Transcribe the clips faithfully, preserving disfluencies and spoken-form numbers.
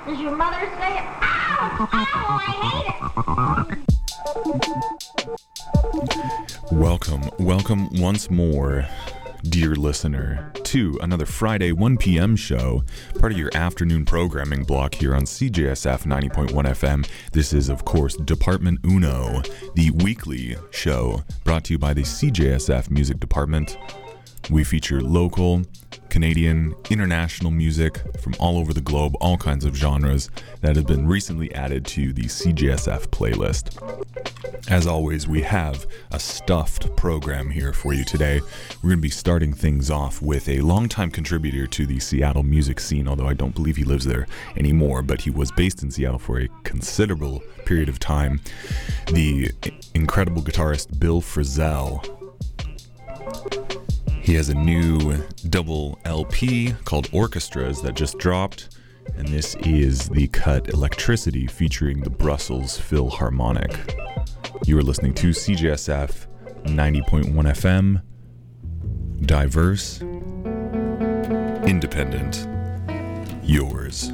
Does your mother say it? Ow! Ow! I hate it! Welcome, welcome once more, dear listener, to another Friday one p.m. show, part of your afternoon programming block here on C J S F ninety point one F M. This is, of course, Department Uno, the weekly show brought to you by the C J S F Music Department. We feature local, Canadian, international music from all over the globe, all kinds of genres that have been recently added to the C J S F playlist. As always, we have a stuffed program here for you today. We're going to be starting things off with a longtime contributor to the Seattle music scene, although I don't believe he lives there anymore, but he was based in Seattle for a considerable period of time. The incredible guitarist Bill Frisell. He has a new double L P called Orchestras that just dropped, and this is the cut Electricity featuring the Brussels Philharmonic. You are listening to C J S F ninety point one F M, diverse, independent, yours.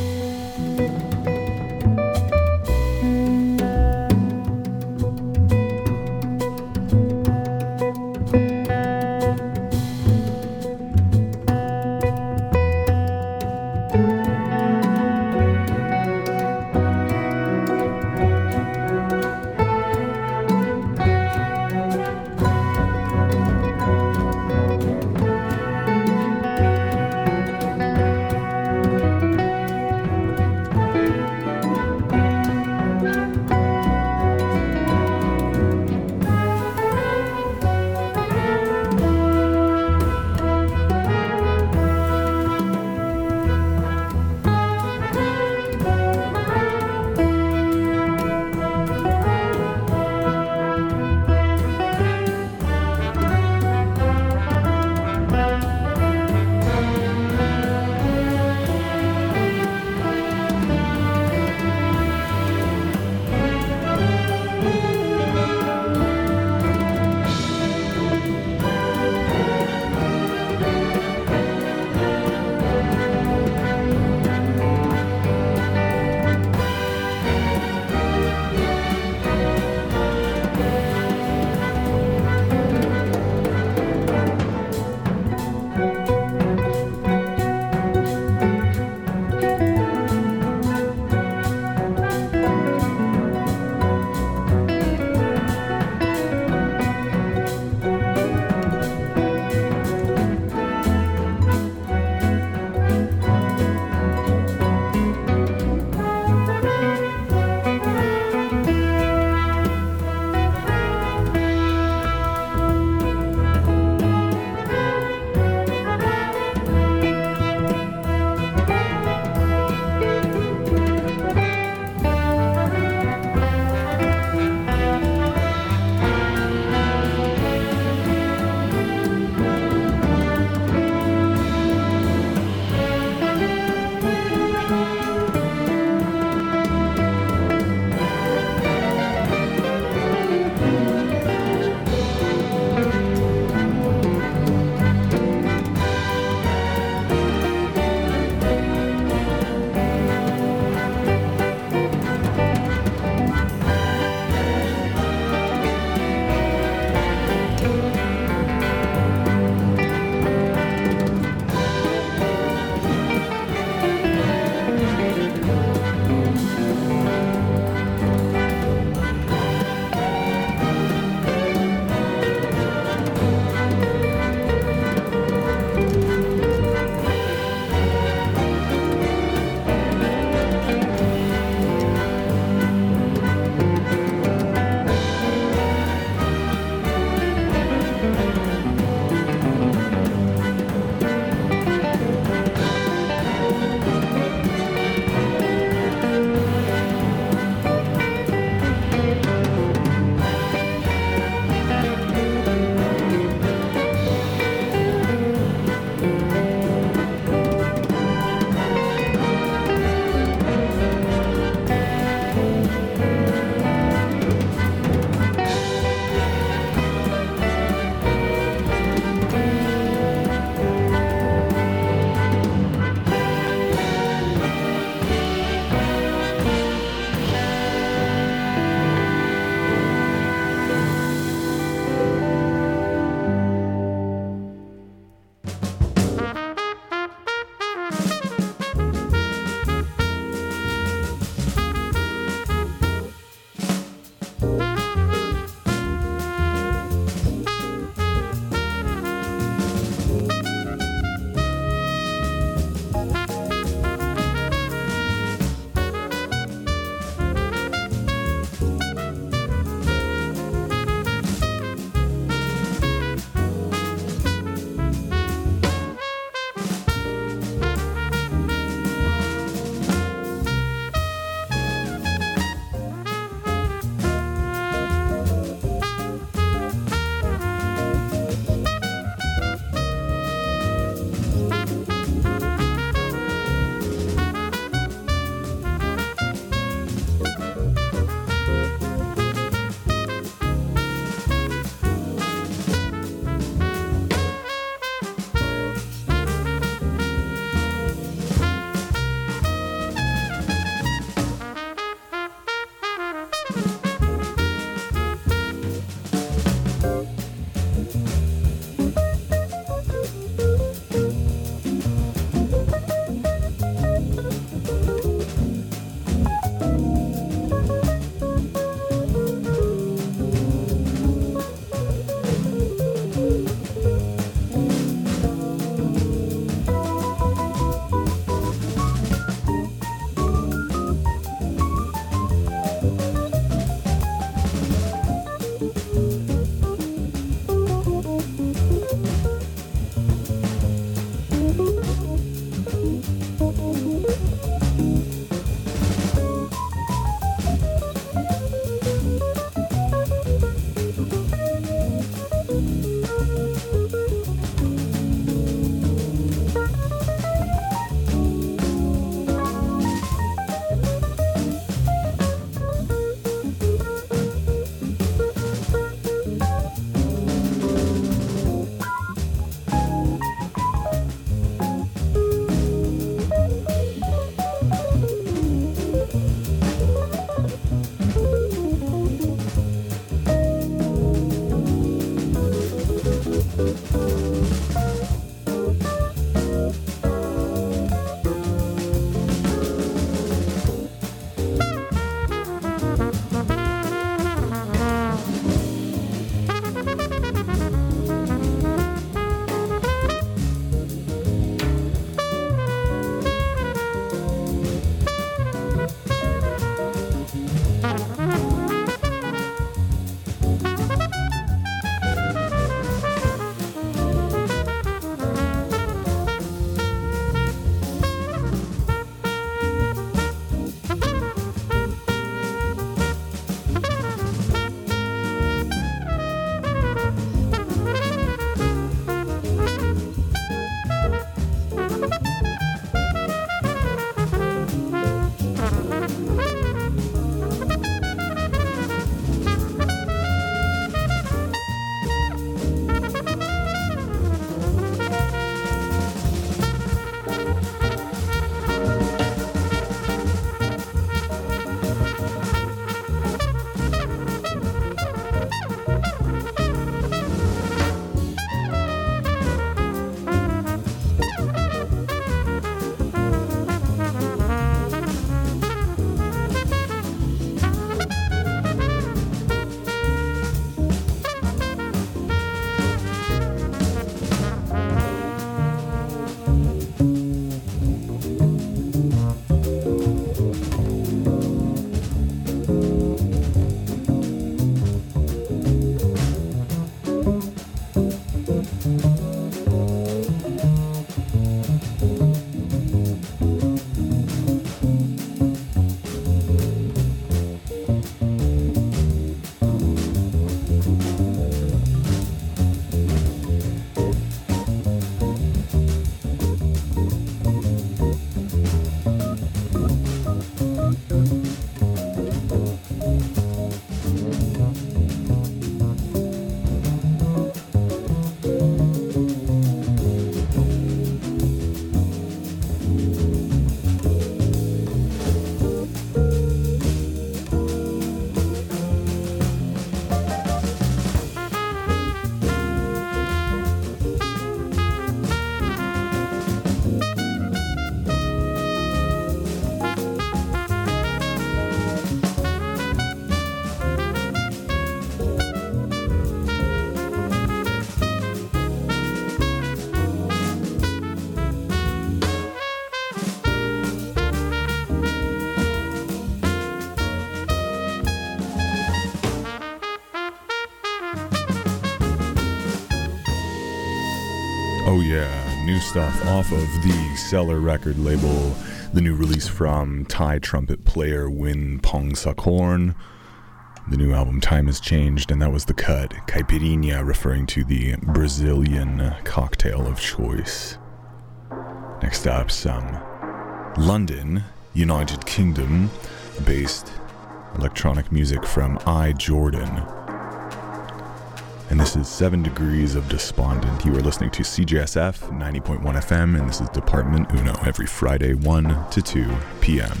Oh yeah, new stuff off of the Cellar record label. The new release from Thai trumpet player Win Pong Sakorn. The new album Time Has Changed, and that was the cut Caipirinha, referring to the Brazilian cocktail of choice. Next up, some London, United Kingdom based electronic music from I, Jordan. And this is Seven Degrees of Despondent. You are listening to C J S F ninety point one F M, and this is Department Uno every Friday, one to two p.m.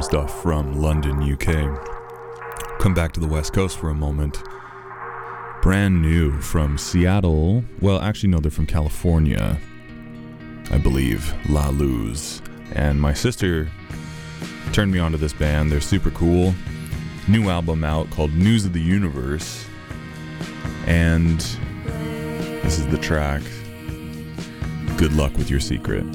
stuff from London, U K. Come back to the West Coast for a moment. Brand new from Seattle. Well, actually, no, they're from California, I believe. La Luz. And my sister turned me onto this band. They're super cool. New album out called News of the Universe. And this is the track, Good Luck With Your Secret.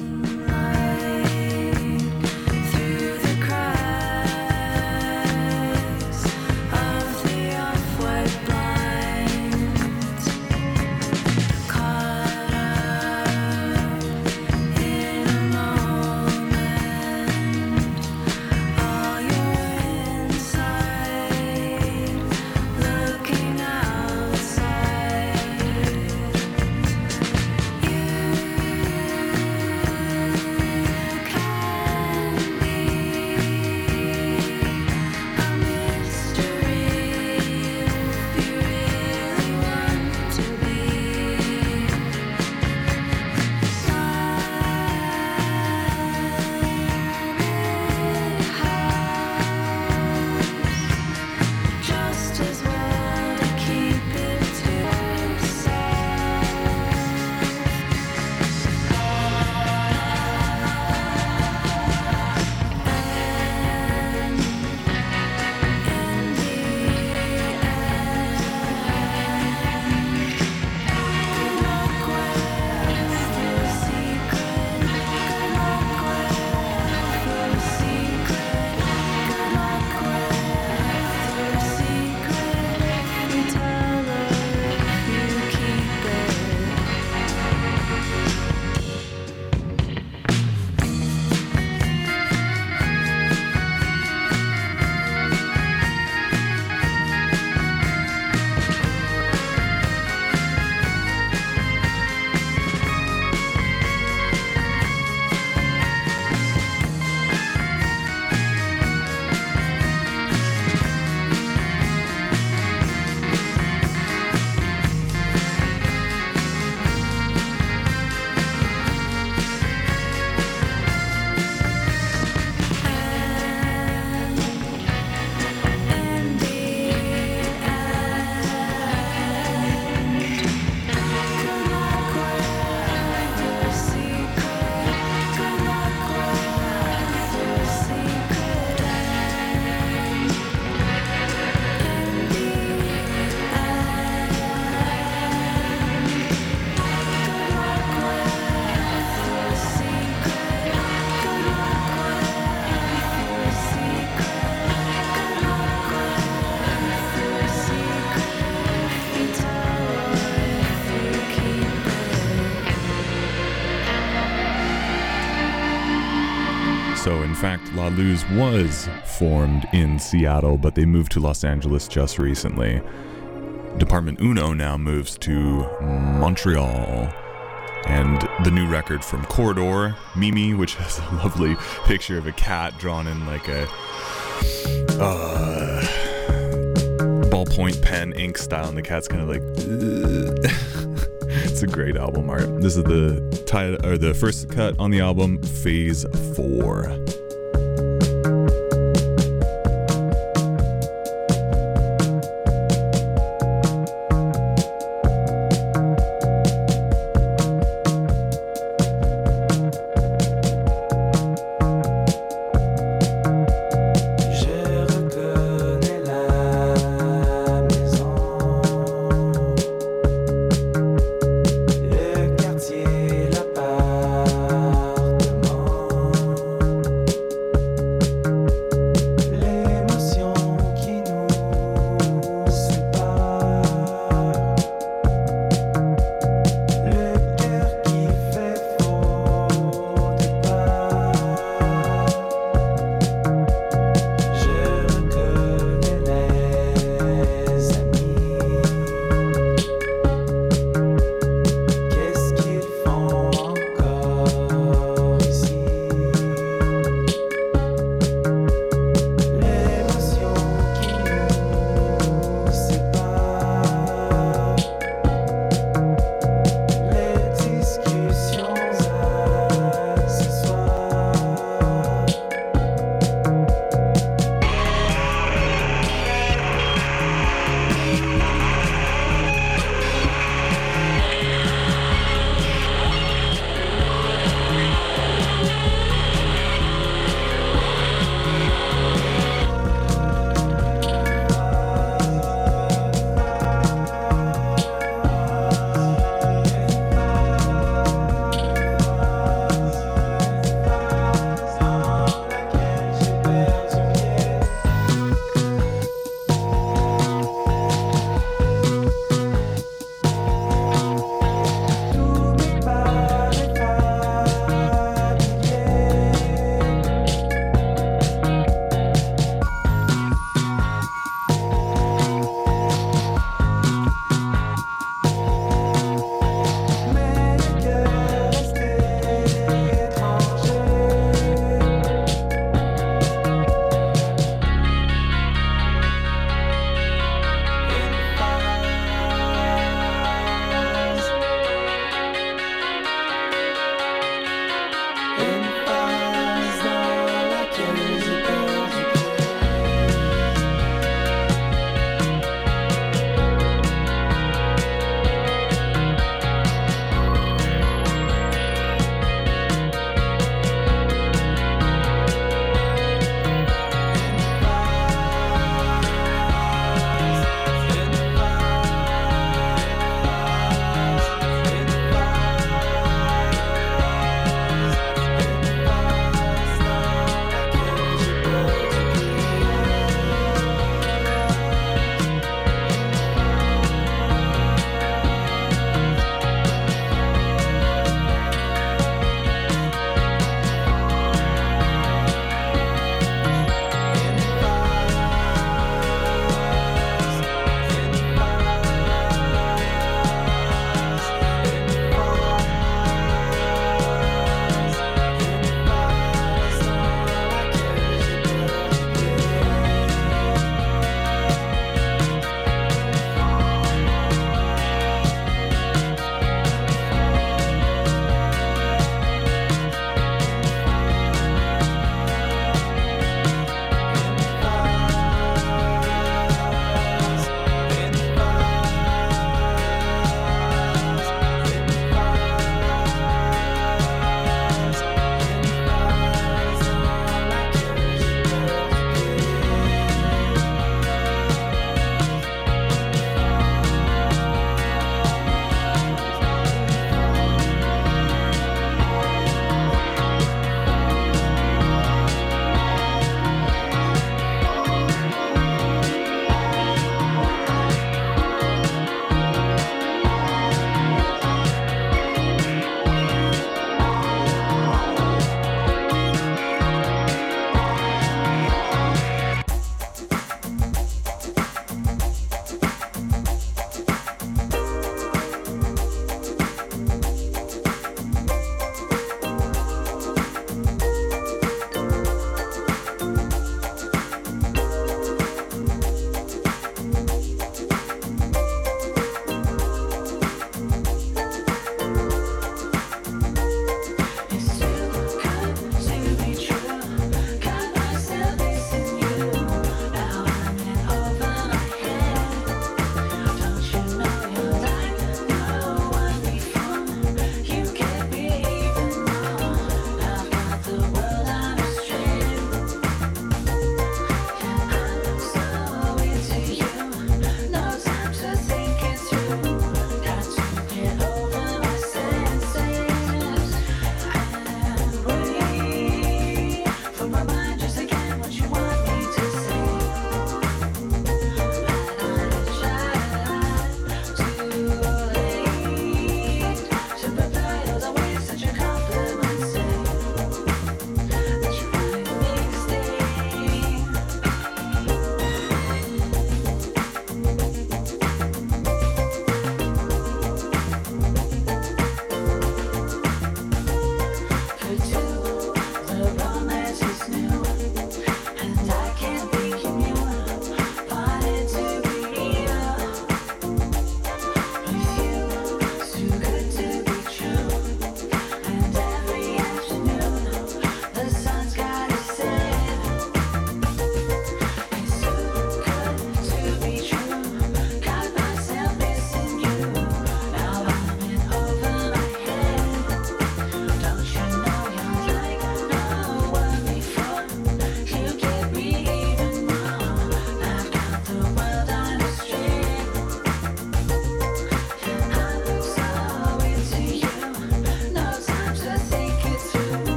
So, in fact, La Luz was formed in Seattle, but they moved to Los Angeles just recently. Department Uno now moves to Montreal. And the new record from Corridor, Mimi, which has a lovely picture of a cat drawn in like a uh, ballpoint pen ink style, and the cat's kind of like... It's a great album art. This is the title, or the first cut on the album, Phase four.